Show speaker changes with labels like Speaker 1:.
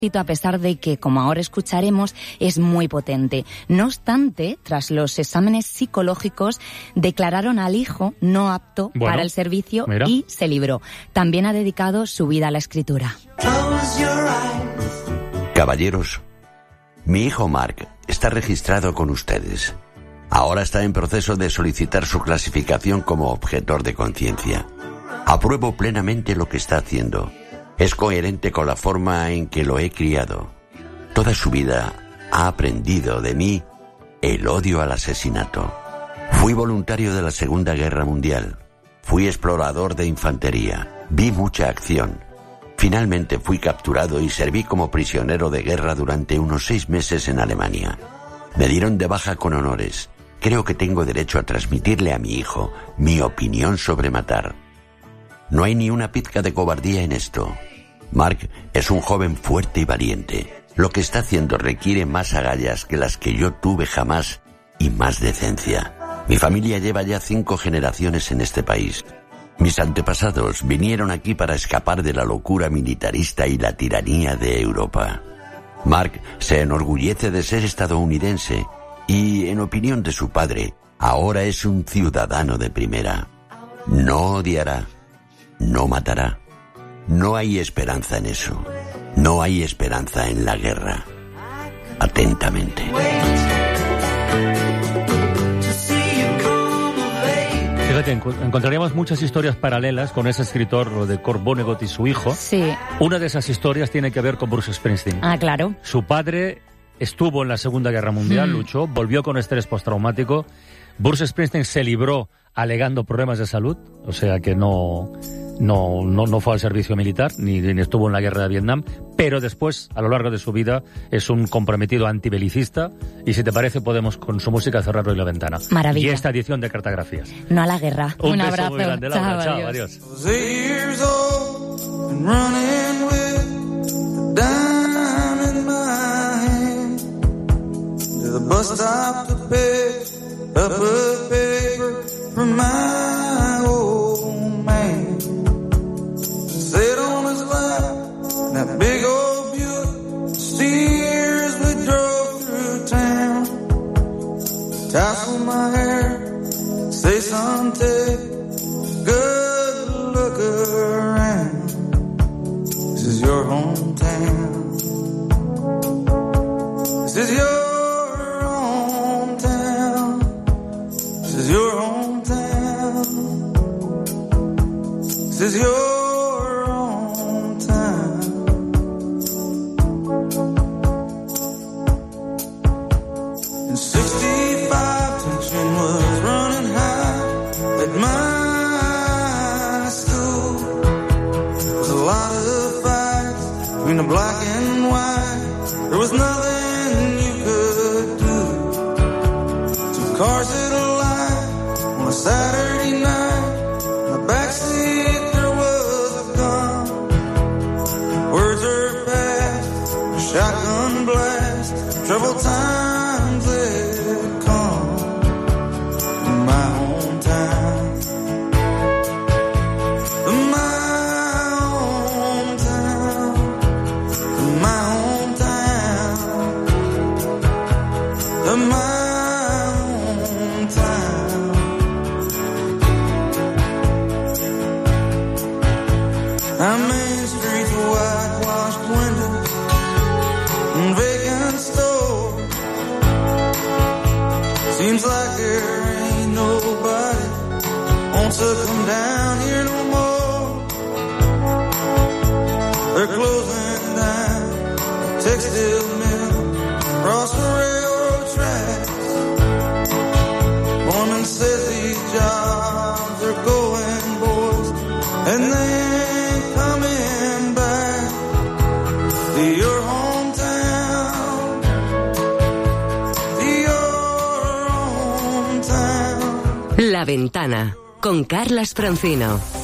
Speaker 1: a pesar de que, como ahora escucharemos, es muy potente. No obstante, tras los exámenes psicológicos, declararon al hijo no apto para el servicio y se libró. También ha dedicado su vida a la escritura.
Speaker 2: Caballeros, mi hijo Mark está registrado con ustedes. Ahora está en proceso de solicitar su clasificación como objetor de conciencia. Apruebo plenamente lo que está haciendo. Es coherente con la forma en que lo he criado. Toda su vida ha aprendido de mí el odio al asesinato. Fui voluntario de la Segunda Guerra Mundial. Fui explorador de infantería. Vi mucha acción. Finalmente fui capturado y serví como prisionero de guerra durante unos 6 meses en Alemania. Me dieron de baja con honores. Creo que tengo derecho a transmitirle a mi hijo mi opinión sobre matar. No hay ni una pizca de cobardía en esto. Mark es un joven fuerte y valiente. Lo que está haciendo requiere más agallas que las que yo tuve jamás y más decencia. Mi familia lleva ya 5 generaciones en este país. Mis antepasados vinieron aquí para escapar de la locura militarista y la tiranía de Europa. Mark se enorgullece de ser estadounidense y, en opinión de su padre, ahora es un ciudadano de primera. No odiará, no matará. No hay esperanza en eso. No hay esperanza en la guerra. Atentamente.
Speaker 3: Fíjate, encontraríamos muchas historias paralelas con ese escritor de Kurt Vonnegut y su hijo.
Speaker 1: Sí.
Speaker 3: Una de esas historias tiene que ver con Bruce Springsteen.
Speaker 1: Ah, claro.
Speaker 3: Su padre estuvo en la Segunda Guerra Mundial, luchó, volvió con estrés postraumático. Bruce Springsteen se libró alegando problemas de salud, o sea que no fue al servicio militar, ni estuvo en la guerra de Vietnam, pero después, a lo largo de su vida, es un comprometido antibelicista, y si te parece podemos con su música cerrar hoy La Ventana.
Speaker 1: Maravilla.
Speaker 3: Y esta edición de Cartografías.
Speaker 1: No a la guerra.
Speaker 3: Un beso
Speaker 1: abrazo.
Speaker 3: muy grande, Laura. Chao, adiós.
Speaker 4: Up a paper from my old man. Sit on his lap, that big old Buick Steers we drove through town. Tassel my hair, say son, take a good look around. This is your hometown. This is your This is your own time. In 65, tension was running high at my school. There was a lot of fights between the black and white. There was nothing you could do. Two cars hit a light on a Saturday night. In the backseat shotgun blast, troubled times had come in my hometown. In my hometown, in my hometown, in my hometown. Our main streets are whitewashed windows and vacant store. Seems like there ain't nobody wants to come down here no more. They're closing down the textile mill across the railroad tracks. Foreman says these jobs are going, boys, and they ain't coming back to your home.
Speaker 5: La Ventana, con Carlas Francino.